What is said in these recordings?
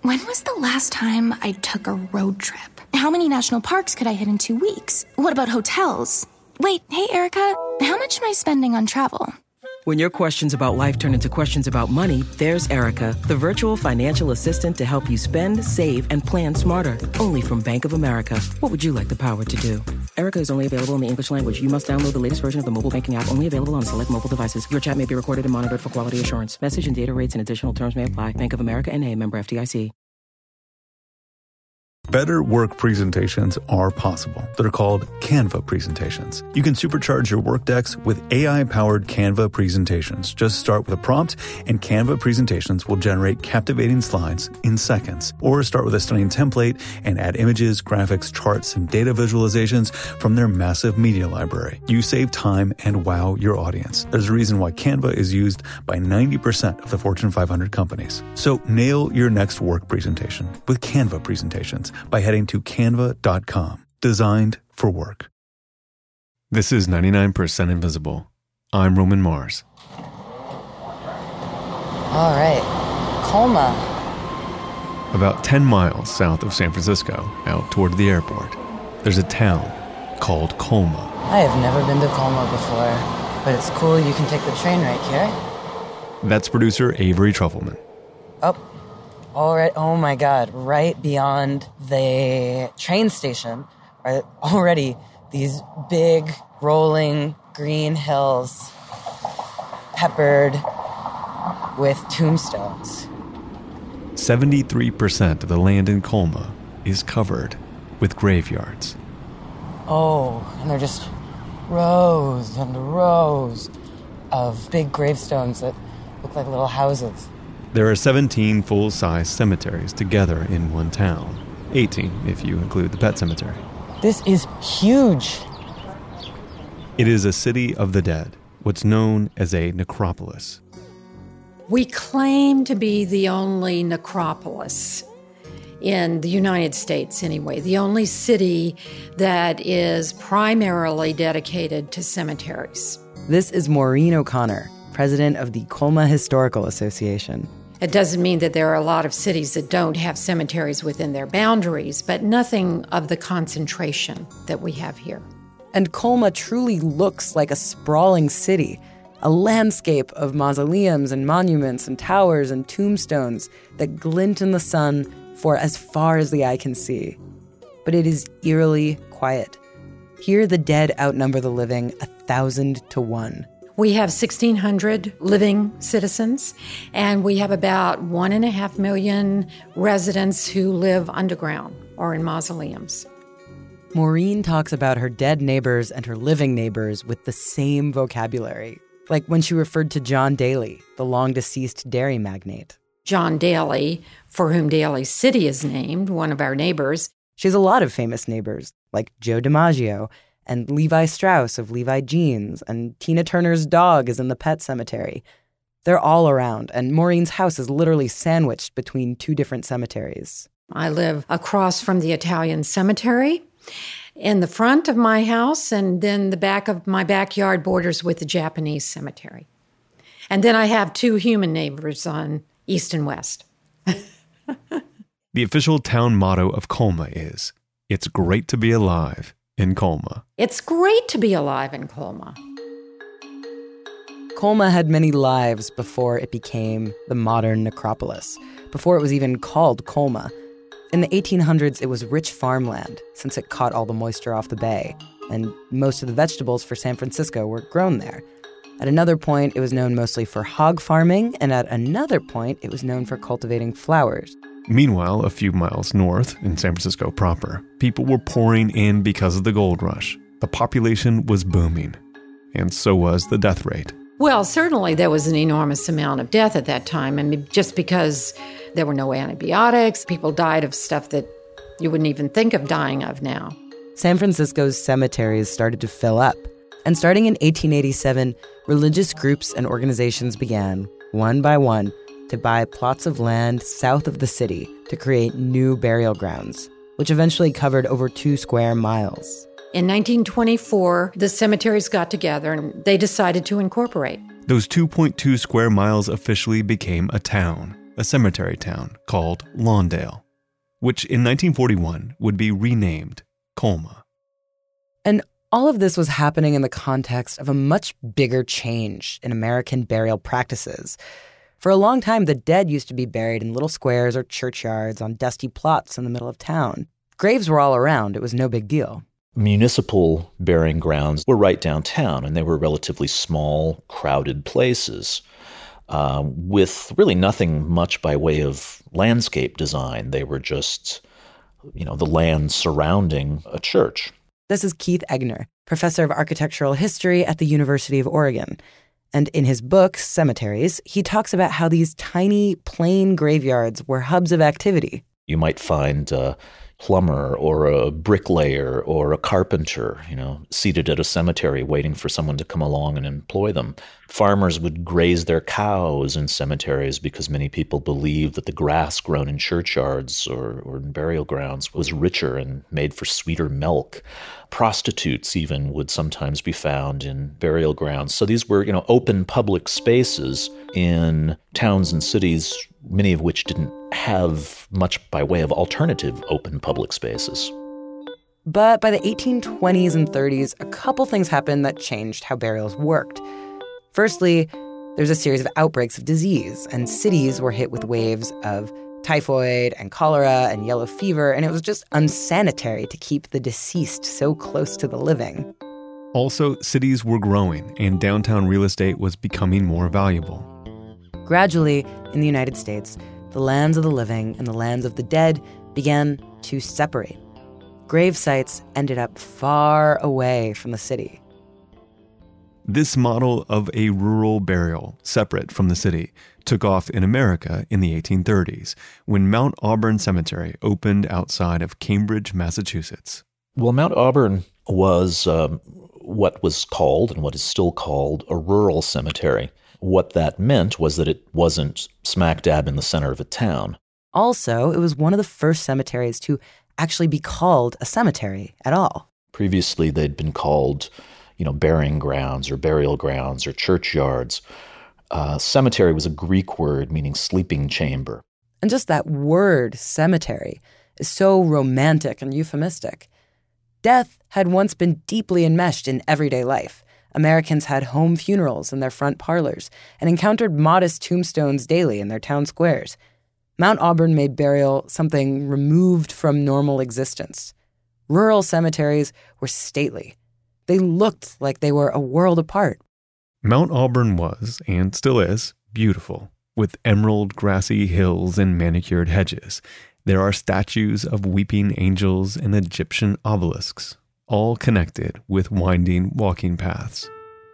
When was the last time I took a road trip? How many national parks could I hit in 2 weeks? What about hotels? Wait, hey, Erica, how much am I spending on travel? When your questions about life turn into questions about money, there's Erica, the virtual financial assistant to help you spend, save, and plan smarter. Only from Bank of America. What would you like the power to do? Erica is only available in the English language. You must download the latest version of the mobile banking app, only available on select mobile devices. Your chat may be recorded and monitored for quality assurance. Message and data rates and additional terms may apply. Bank of America N.A., member FDIC. Better work presentations are possible. They're called Canva presentations. You can supercharge your work decks with AI-powered Canva presentations. Just start with a prompt, and Canva presentations will generate captivating slides in seconds. Or start with a stunning template and add images, graphics, charts, and data visualizations from their massive media library. You save time and wow your audience. There's a reason why Canva is used by 90% of the Fortune 500 companies. So nail your next work presentation with Canva presentations by heading to canva.com. Designed for work. This is 99% Invisible. I'm Roman Mars. All right, Colma. About 10 miles south of San Francisco, out toward the airport, there's a town called Colma. I have never been to Colma before, but it's cool you can take the train right here. That's producer Avery Trufelman. All right, oh my God, right beyond the train station are already these big, rolling green hills peppered with tombstones. 73% of the land in Colma is covered with graveyards. Oh, and they're just rows and rows of big gravestones that look like little houses. There are 17 full-size cemeteries together in one town. 18 if you include the pet cemetery. This is huge. It is a city of the dead, what's known as a necropolis. We claim to be the only necropolis in the United States anyway, the only city that is primarily dedicated to cemeteries. This is Maureen O'Connor, president of the Colma Historical Association. It doesn't mean that there are a lot of cities that don't have cemeteries within their boundaries, but nothing of the concentration that we have here. And Colma truly looks like a sprawling city, a landscape of mausoleums and monuments and towers and tombstones that glint in the sun for as far as the eye can see. But it is eerily quiet. Here the dead outnumber the living 1,000 to 1. We have 1,600 living citizens, and we have about 1.5 million residents who live underground or in mausoleums. Maureen talks about her dead neighbors and her living neighbors with the same vocabulary, like when she referred to John Daly, the long-deceased dairy magnate. John Daly, for whom Daly City is named, one of our neighbors. She has a lot of famous neighbors, like Joe DiMaggio, and Levi Strauss of Levi Jeans, and Tina Turner's dog is in the pet cemetery. They're all around, and Maureen's house is literally sandwiched between two different cemeteries. I live across from the Italian cemetery in the front of my house, and then the back of my backyard borders with the Japanese cemetery. And then I have two human neighbors on east and west. The official town motto of Colma is, "It's great to be alive in Colma." It's great to be alive in Colma. Colma had many lives before it became the modern necropolis, before it was even called Colma. In the 1800s, it was rich farmland, since it caught all the moisture off the bay, and most of the vegetables for San Francisco were grown there. At another point, it was known mostly for hog farming, and at another point, it was known for cultivating flowers. Meanwhile, a few miles north, in San Francisco proper, people were pouring in because of the gold rush. The population was booming, and so was the death rate. Well, certainly there was an enormous amount of death at that time. I mean, just because there were no antibiotics, people died of stuff that you wouldn't even think of dying of now. San Francisco's cemeteries started to fill up. And starting in 1887, religious groups and organizations began, one by one, to buy plots of land south of the city to create new burial grounds, which eventually covered over 2 square miles. In 1924, the cemeteries got together and they decided to incorporate. Those 2.2 square miles officially became a town. a cemetery town called Lawndale, which in 1941 would be renamed Colma. And all of this was happening in the context of a much bigger change in American burial practices. For a long time, the dead used to be buried in little squares or churchyards on dusty plots in the middle of town. Graves were all around. It was no big deal. Municipal burying grounds were right downtown, and they were relatively small, crowded places with really nothing much by way of landscape design. They were just, the land surrounding a church. This is Keith Eggener, professor of architectural history at the University of Oregon. And in his book, Cemeteries, he talks about how these tiny, plain graveyards were hubs of activity. You might find a plumber or a bricklayer or a carpenter, seated at a cemetery waiting for someone to come along and employ them. Farmers would graze their cows in cemeteries because many people believed that the grass grown in churchyards or in burial grounds was richer and made for sweeter milk. Prostitutes even would sometimes be found in burial grounds. So these were, open public spaces in towns and cities, many of which didn't have much by way of alternative open public spaces. But by the 1820s and 30s, a couple things happened that changed how burials worked. Firstly, there's a series of outbreaks of disease, and cities were hit with waves of typhoid and cholera and yellow fever, and it was just unsanitary to keep the deceased so close to the living. Also, cities were growing, and downtown real estate was becoming more valuable. Gradually, in the United States, the lands of the living and the lands of the dead began to separate. Grave sites ended up far away from the city. This model of a rural burial, separate from the city, took off in America in the 1830s, when Mount Auburn Cemetery opened outside of Cambridge, Massachusetts. Well, Mount Auburn was what was called, and what is still called, a rural cemetery. What that meant was that it wasn't smack dab in the center of a town. Also, it was one of the first cemeteries to actually be called a cemetery at all. Previously, they'd been called, burying grounds or burial grounds or churchyards. Cemetery was a Greek word meaning sleeping chamber. And just that word, cemetery, is so romantic and euphemistic. Death had once been deeply enmeshed in everyday life. Americans had home funerals in their front parlors and encountered modest tombstones daily in their town squares. Mount Auburn made burial something removed from normal existence. Rural cemeteries were stately. They looked like they were a world apart. Mount Auburn was, and still is, beautiful, with emerald grassy hills and manicured hedges. There are statues of weeping angels and Egyptian obelisks, all connected with winding walking paths.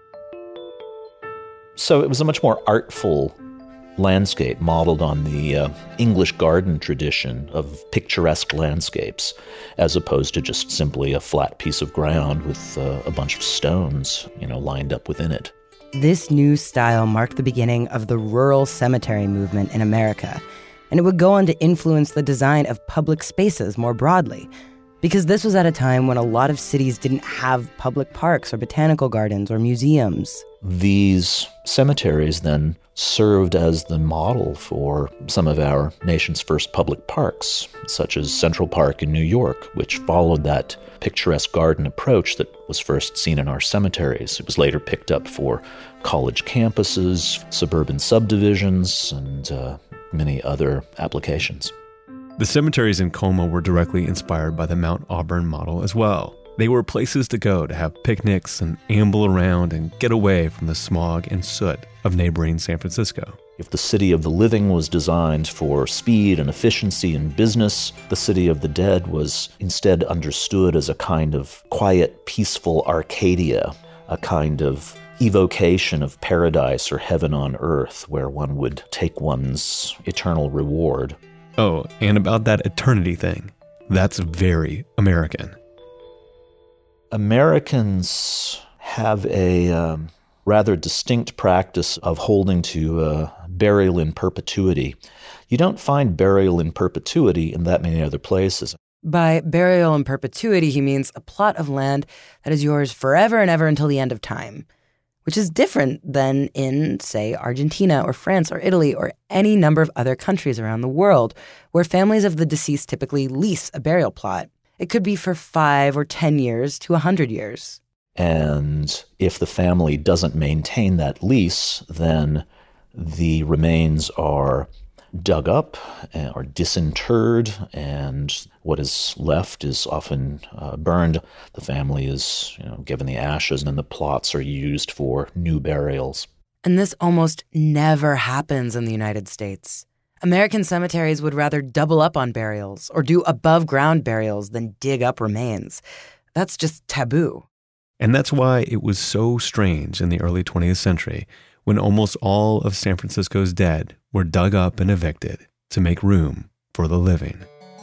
So it was a much more artful landscape modeled on the English garden tradition of picturesque landscapes, as opposed to just simply a flat piece of ground with a bunch of stones, lined up within it. This new style marked the beginning of the rural cemetery movement in America, and it would go on to influence the design of public spaces more broadly, because this was at a time when a lot of cities didn't have public parks or botanical gardens or museums. These cemeteries then served as the model for some of our nation's first public parks, such as Central Park in New York, which followed that picturesque garden approach that was first seen in our cemeteries. It was later picked up for college campuses, suburban subdivisions, and many other applications. The cemeteries in Colma were directly inspired by the Mount Auburn model as well. They were places to go to have picnics and amble around and get away from the smog and soot of neighboring San Francisco. If the city of the living was designed for speed and efficiency and business, the city of the dead was instead understood as a kind of quiet, peaceful Arcadia, a kind of evocation of paradise or heaven on earth where one would take one's eternal reward. Oh, and about that eternity thing, that's very American. Americans have a rather distinct practice of holding to burial in perpetuity. You don't find burial in perpetuity in that many other places. By burial in perpetuity, he means a plot of land that is yours forever and ever until the end of time. which is different than in, say, Argentina or France or Italy or any number of other countries around the world, where families of the deceased typically lease a burial plot. It could be for 5 or 10 years to 100 years. And if the family doesn't maintain that lease, then the remains are dug up or disinterred, and what is left is often burned. The family is given the ashes, and then the plots are used for new burials. And this almost never happens in the United States. American cemeteries would rather double up on burials or do above-ground burials than dig up remains. That's just taboo. And that's why it was so strange in the early 20th century when almost all of San Francisco's dead were dug up and evicted to make room for the living.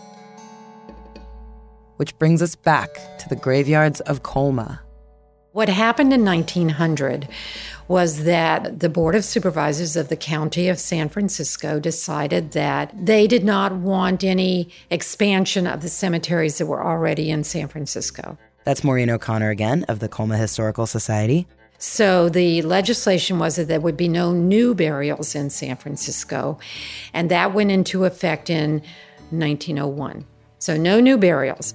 Which brings us back to the graveyards of Colma. What happened in 1900 was that the Board of Supervisors of the County of San Francisco decided that they did not want any expansion of the cemeteries that were already in San Francisco. That's Maureen O'Connor again of the Colma Historical Society. So the legislation was that there would be no new burials in San Francisco, and that went into effect in 1901. So no new burials.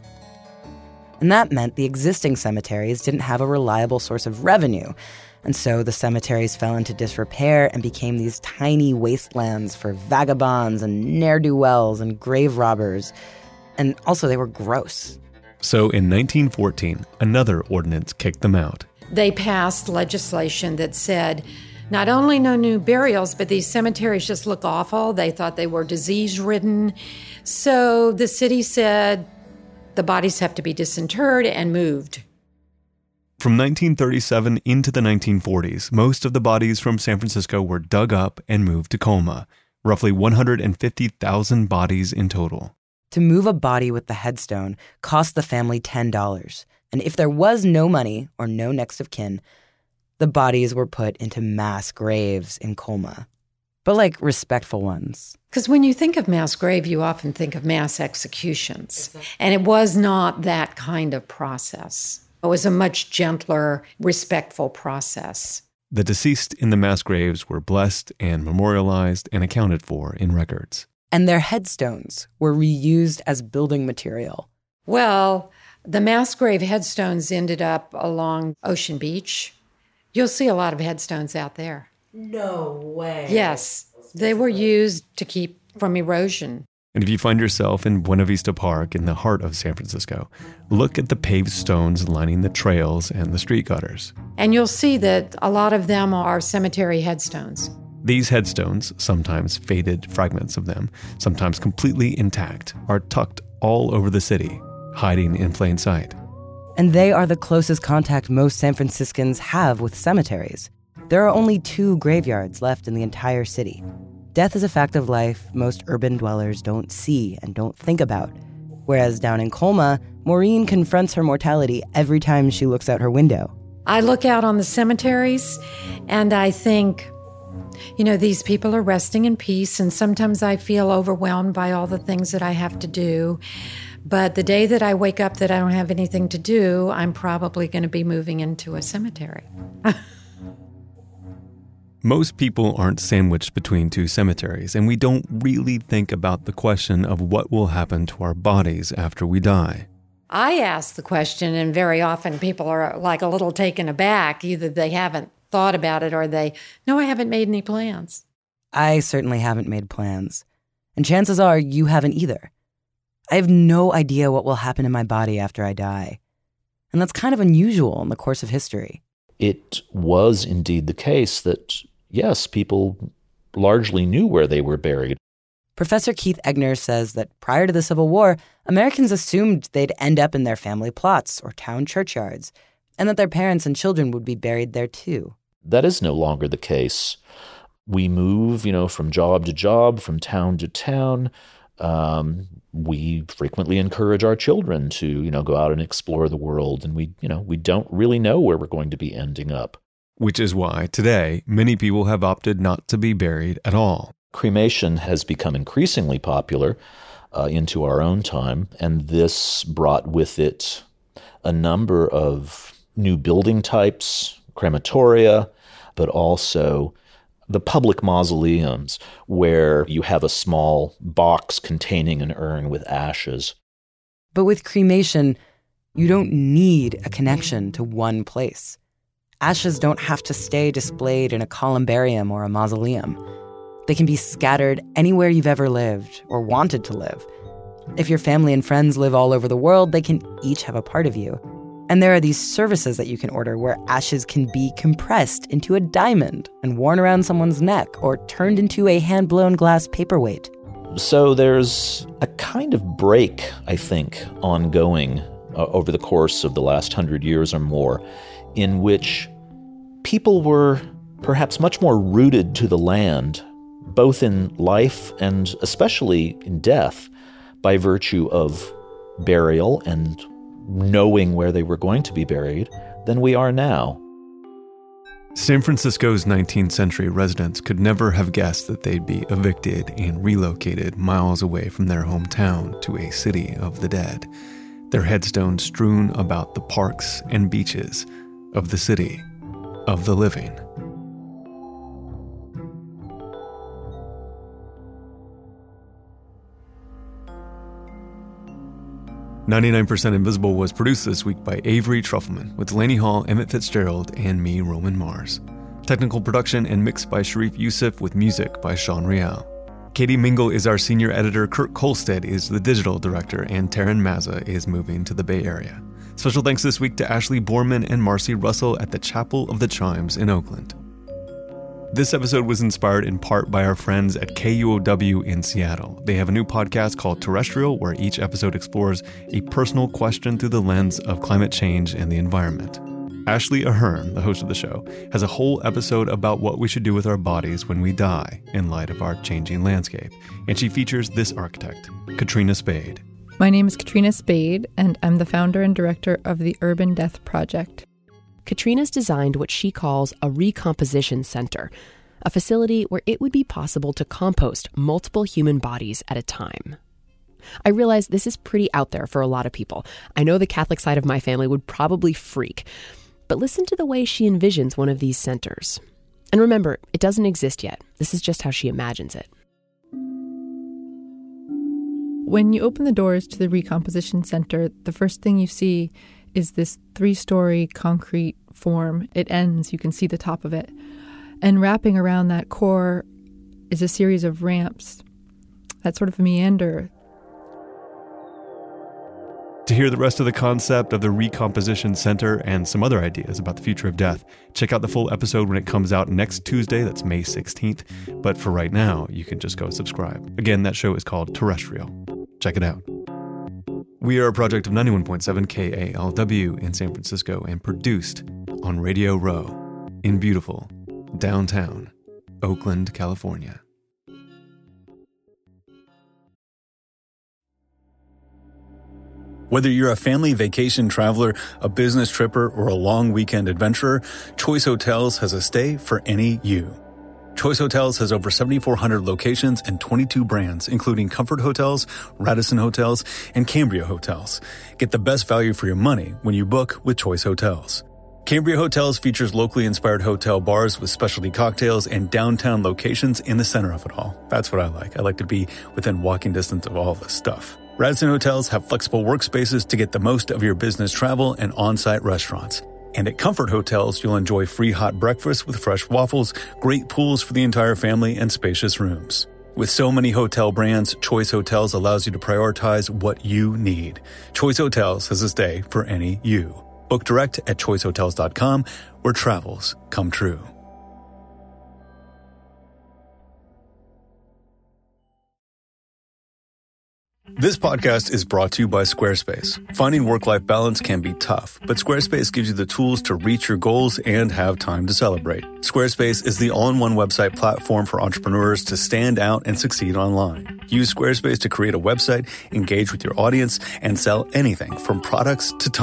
And that meant the existing cemeteries didn't have a reliable source of revenue. And so the cemeteries fell into disrepair and became these tiny wastelands for vagabonds and ne'er-do-wells and grave robbers. And also they were gross. So in 1914, another ordinance kicked them out. They passed legislation that said not only no new burials, but these cemeteries just look awful. They thought they were disease-ridden. So the city said the bodies have to be disinterred and moved. From 1937 into the 1940s, most of the bodies from San Francisco were dug up and moved to Colma, roughly 150,000 bodies in total. To move a body with the headstone cost the family $10. And if there was no money or no next of kin, the bodies were put into mass graves in Colma. But like respectful ones. Because when you think of mass grave, you often think of mass executions. And it was not that kind of process. It was a much gentler, respectful process. The deceased in the mass graves were blessed and memorialized and accounted for in records. And their headstones were reused as building material. Well, the mass grave headstones ended up along Ocean Beach. You'll see a lot of headstones out there. No way. Yes, they were used to keep from erosion. And if you find yourself in Buena Vista Park in the heart of San Francisco, look at the paved stones lining the trails and the street gutters. And you'll see that a lot of them are cemetery headstones. These headstones, sometimes faded fragments of them, sometimes completely intact, are tucked all over the city, hiding in plain sight. And they are the closest contact most San Franciscans have with cemeteries. There are only 2 graveyards left in the entire city. Death is a fact of life most urban dwellers don't see and don't think about. Whereas down in Colma, Maureen confronts her mortality every time she looks out her window. I look out on the cemeteries and I think, these people are resting in peace, and sometimes I feel overwhelmed by all the things that I have to do. But the day that I wake up that I don't have anything to do, I'm probably going to be moving into a cemetery. Most people aren't sandwiched between 2 cemeteries, and we don't really think about the question of what will happen to our bodies after we die. I ask the question, and very often people are like a little taken aback. Either they haven't thought about it or no, I haven't made any plans. I certainly haven't made plans. And chances are you haven't either. I have no idea what will happen in my body after I die. And that's kind of unusual in the course of history. It was indeed the case that, yes, people largely knew where they were buried. Professor Keith Egner says that prior to the Civil War, Americans assumed they'd end up in their family plots or town churchyards, and that their parents and children would be buried there too. That is no longer the case. We move, from job to job, from town to town. We frequently encourage our children to, go out and explore the world, and we don't really know where we're going to be ending up. Which is why today many people have opted not to be buried at all. Cremation has become increasingly popular into our own time, and this brought with it a number of new building types, crematoria, but also the public mausoleums where you have a small box containing an urn with ashes. But with cremation, you don't need a connection to one place. Ashes don't have to stay displayed in a columbarium or a mausoleum. They can be scattered anywhere you've ever lived or wanted to live. If your family and friends live all over the world, they can each have a part of you. And there are these services that you can order where ashes can be compressed into a diamond and worn around someone's neck or turned into a hand-blown glass paperweight. So there's a kind of break, I think, ongoing over the course of the last 100 years or more, in which people were perhaps much more rooted to the land, both in life and especially in death, by virtue of burial and knowing where they were going to be buried, than we are now. San Francisco's 19th century residents could never have guessed that they'd be evicted and relocated miles away from their hometown to a city of the dead, their headstones strewn about the parks and beaches of the city of the living. "99% Invisible" was produced this week by Avery Trufelman, with Lainey Hall, Emmett Fitzgerald, and me, Roman Mars. Technical production and mixed by Sharif Youssef, with music by Sean Rial. Katie Mingle is our senior editor, Kurt Kolstad is the digital director, and Taryn Mazza is moving to the Bay Area. Special thanks this week to Ashley Borman and Marcy Russell at the Chapel of the Chimes in Oakland. This episode was inspired in part by our friends at KUOW in Seattle. They have a new podcast called Terrestrial, where each episode explores a personal question through the lens of climate change and the environment. Ashley Ahern, the host of the show, has a whole episode about what we should do with our bodies when we die in light of our changing landscape. And she features this architect, Katrina Spade. My name is Katrina Spade, and I'm the founder and director of the Urban Death Project. Katrina's designed what she calls a recomposition center, a facility where it would be possible to compost multiple human bodies at a time. I realize this is pretty out there for a lot of people. I know the Catholic side of my family would probably freak, but listen to the way she envisions one of these centers. And remember, it doesn't exist yet. This is just how she imagines it. When you open the doors to the Recomposition Center, the first thing you see is this 3-story concrete form. It ends, you can see the top of it. And wrapping around that core is a series of ramps that sort of meander. To hear the rest of the concept of the Recomposition Center and some other ideas about the future of death, check out the full episode when it comes out next Tuesday. That's May 16th. But for right now, you can just go subscribe. Again, that show is called Terrestrial. Check it out. We are a project of 91.7 KALW in San Francisco and produced on Radio Row in beautiful downtown Oakland, California. Whether you're a family vacation traveler, a business tripper, or a long weekend adventurer, Choice Hotels has a stay for any you. Choice Hotels has over 7,400 locations and 22 brands, including Comfort Hotels, Radisson Hotels, and Cambria Hotels. Get the best value for your money when you book with Choice Hotels. Cambria Hotels features locally inspired hotel bars with specialty cocktails and downtown locations in the center of it all. That's what I like. I like to be within walking distance of all this stuff. Radisson Hotels have flexible workspaces to get the most of your business travel and on-site restaurants. And at Comfort Hotels, you'll enjoy free hot breakfast with fresh waffles, great pools for the entire family, and spacious rooms. With so many hotel brands, Choice Hotels allows you to prioritize what you need. Choice Hotels has a stay for any you. Book direct at choicehotels.com, where travels come true. This podcast is brought to you by Squarespace. Finding work-life balance can be tough, but Squarespace gives you the tools to reach your goals and have time to celebrate. Squarespace is the all-in-one website platform for entrepreneurs to stand out and succeed online. Use Squarespace to create a website, engage with your audience, and sell anything from products to time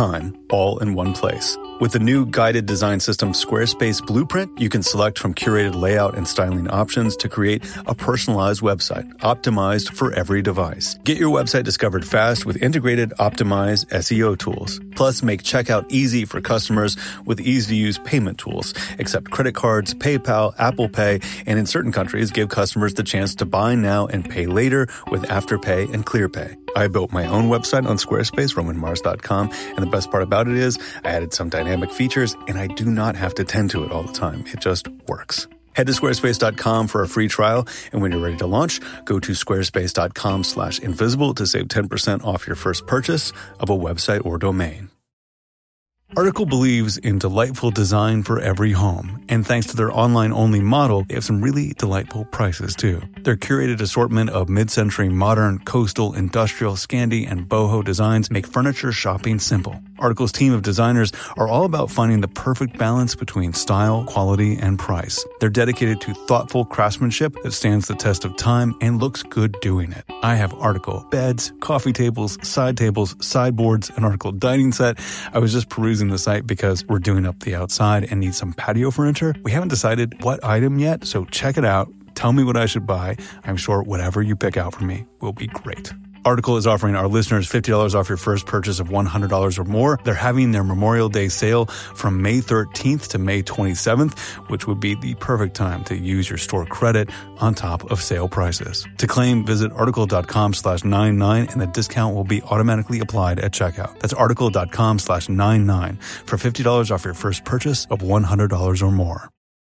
all in one place. With the new guided design system Squarespace Blueprint, you can select from curated layout and styling options to create a personalized website optimized for every device. Get your website discovered fast with integrated optimized SEO tools. Plus, make checkout easy for customers with easy-to-use payment tools. Accept credit cards, PayPal, Apple Pay, and in certain countries, give customers the chance to buy now and pay later with Afterpay and ClearPay. I built my own website on Squarespace, RomanMars.com, and the best part about it is I added some dynamic features, and I do not have to tend to it all the time. It just works. Head to squarespace.com for a free trial, and when you're ready to launch, go to squarespace.com/invisible to save 10% off your first purchase of a website or domain. Article believes in delightful design for every home, and thanks to their online-only model, they have some really delightful prices too. Their curated assortment of mid-century modern, coastal, industrial, Scandi, and boho designs make furniture shopping simple. Article's team of designers are all about finding the perfect balance between style, quality, and price. They're dedicated to thoughtful craftsmanship that stands the test of time and looks good doing it. I have Article beds, coffee tables, sideboards, an Article dining set. I was just perusing the site because we're doing up the outside and need some patio furniture. We haven't decided what item yet, so check it out. Tell me what I should buy. I'm sure whatever you pick out for me will be great. Article is offering our listeners $50 off your first purchase of $100 or more. They're having their Memorial Day sale from May 13th to May 27th, which would be the perfect time to use your store credit on top of sale prices. To claim, visit article.com/99 and the discount will be automatically applied at checkout. That's article.com/99 for $50 off your first purchase of $100 or more.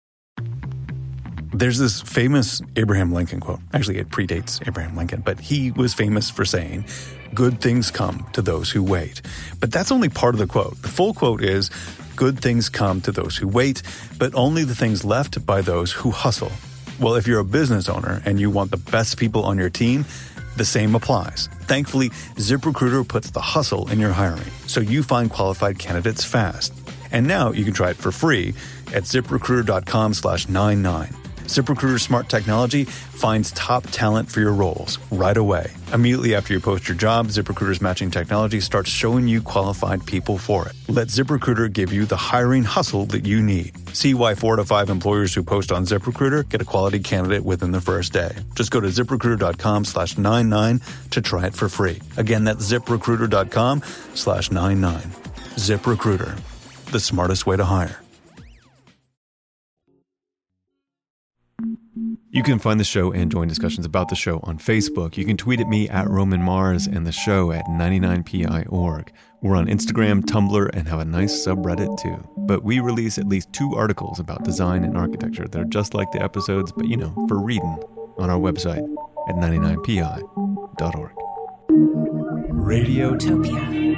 There's this famous Abraham Lincoln quote. Actually, it predates Abraham Lincoln, but he was famous for saying, "Good things come to those who wait." But that's only part of the quote. The full quote is, "Good things come to those who wait, but only the things left by those who hustle." Well, if you're a business owner and you want the best people on your team, the same applies. Thankfully, ZipRecruiter puts the hustle in your hiring, so you find qualified candidates fast. And now you can try it for free at ZipRecruiter.com/99. ZipRecruiter's smart technology finds top talent for your roles right away. Immediately after you post your job, ZipRecruiter's matching technology starts showing you qualified people for it. Let ZipRecruiter give you the hiring hustle that you need. See why 4 to 5 employers who post on ZipRecruiter get a quality candidate within the first day. Just go to ZipRecruiter.com/99 to try it for free. Again, that's ZipRecruiter.com/99. ZipRecruiter, the smartest way to hire. You can find the show and join discussions about the show on Facebook. You can tweet at me at Roman Mars and the show at 99pi.org. We're on Instagram, Tumblr, and have a nice subreddit too. But we release at least 2 articles about design and architecture that are just like the episodes, but for reading on our website at 99pi.org. Radiotopia.